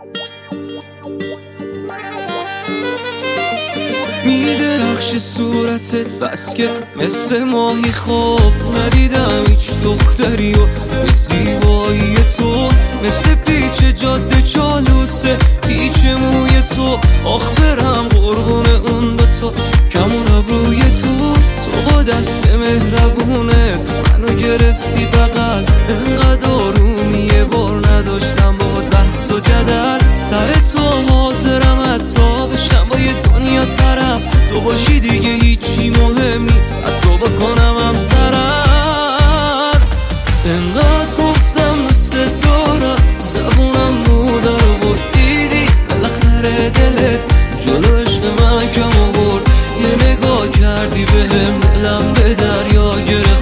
میدرخش صورتت بس که مثل ماهی خواب ندیدم هیچ دختری و به زیبایی تو، مثل پیچ جاده چالوسه پیچ موی تو. آخ برم قربون اون دوتا کمون ابروی تو. تو با دست مهربونت منو گرفتی بغل، انقدر آرومی یه بار نداشتم باهات بحث و جدل. سر تو حاضرم حتی بشم با یه دنیا طرف، تو باشی دیگه هیچی مهم نیست حتی بکنم هم ضرر. انقدر گفتم دوست دارم زبونم مودر بود، دیدی بالاخره دلت جلو عشق من کم آورد. یه نگاه کردی بهم دلم به دریا گره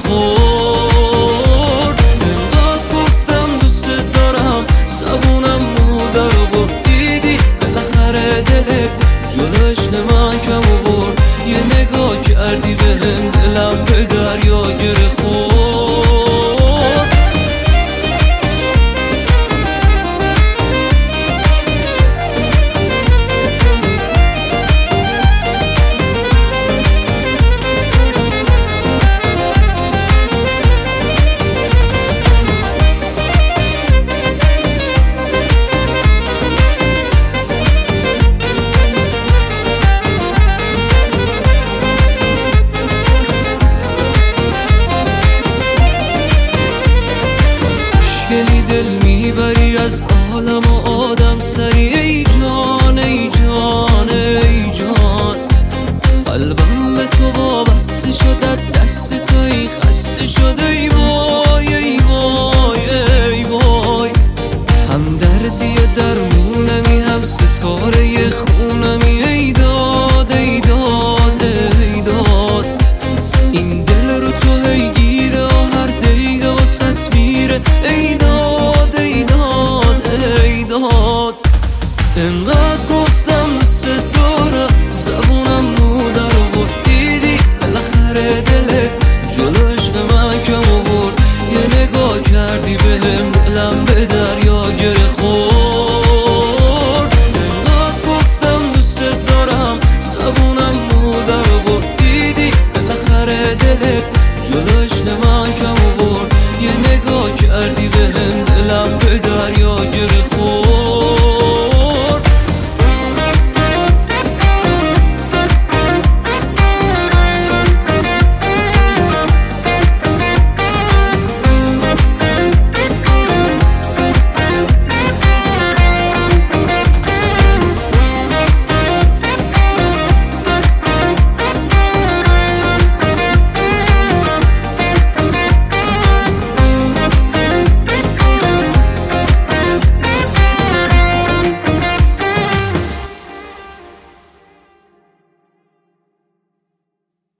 خورد. انقدر گفتم دوست دارم زبونم مودر بود، دیدی بالاخره دلت جلو عشق من کم آورد. یه نگاه کردی بهم دلم به دریا گره خورد. دل میبری از عالم و آدم سری، ای جان ای جان ای جان. قلبم به تو وابسته شد دست تو، ای خسته شده ای وای ای وای ای وای. هم دردی درمونمی هم ستاره خونمی، ای داد ای داد ای داد. این دل رو تو هی گیره و هر دقیقه واسط میره، ای داد ای داد ای داد. انقدر